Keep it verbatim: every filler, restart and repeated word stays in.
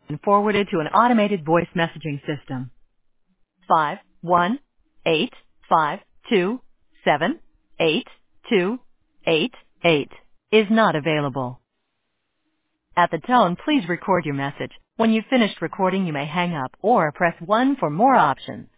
and forwarded to an automated voice messaging system. Five one eight five two seven eight two eight eight is not available. At the tone, please record your message. When you've finished recording, you may hang up or press one for more options.